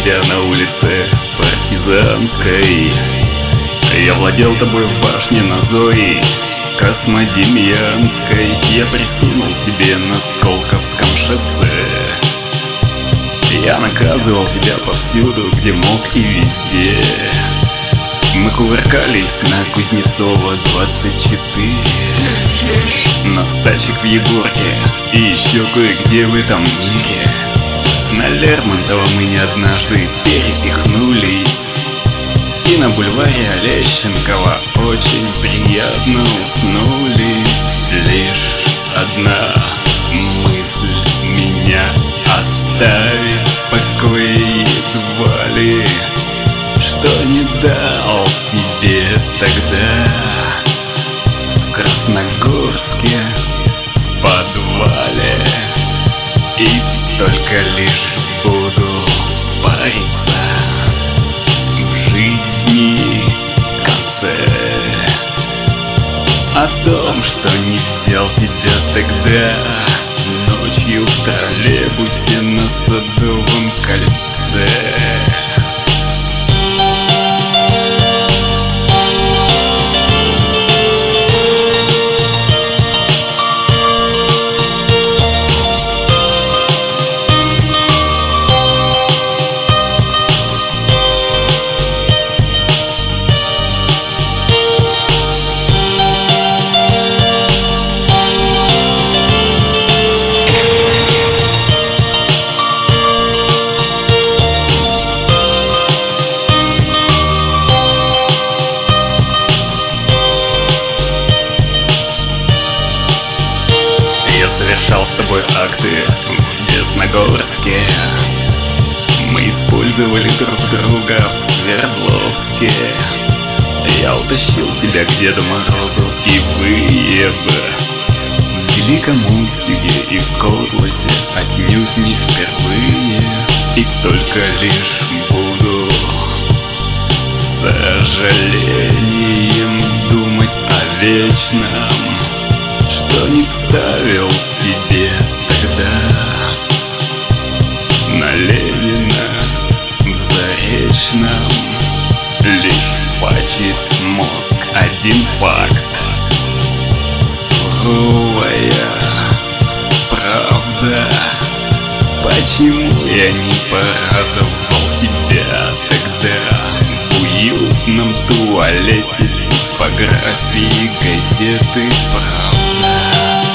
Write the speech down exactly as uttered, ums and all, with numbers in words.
тебя на улице Партизанской. Я владел тобой в башне на Зои Космодемьянской. Я присунул тебе на Сколковском шоссе. Я наказывал тебя повсюду, где мог и везде. Мы кувыркались на Кузнецова двадцать четыре, на стачек в Егорке и еще кое-где в этом мире. На Лермонтова мы не однажды перепихнулись, и на бульваре Олещенкова очень приятно уснули. Лишь одна мысль меня оставит в покое едва ли, что не дал тебе тогда в Красногорске в подвале. И только лишь буду париться в жизни конце о том, что не взял тебя тогда ночью в троллейбусе на Садовом кольце. Я совершал с тобой акты в Десногорске. Мы использовали друг друга в Свердловске. Я утащил тебя к Деду Морозу и в Иеб, в Великом Устюге и в Котласе отнюдь не впервые. И только лишь буду с сожалением думать о вечном, что не вставил тебе тогда на Ленина в Заречном. Лишь фачит мозг один факт: суровая правда. Почему я не порадовал тебя тогда в уютном туалете типографии газеты «Правда»?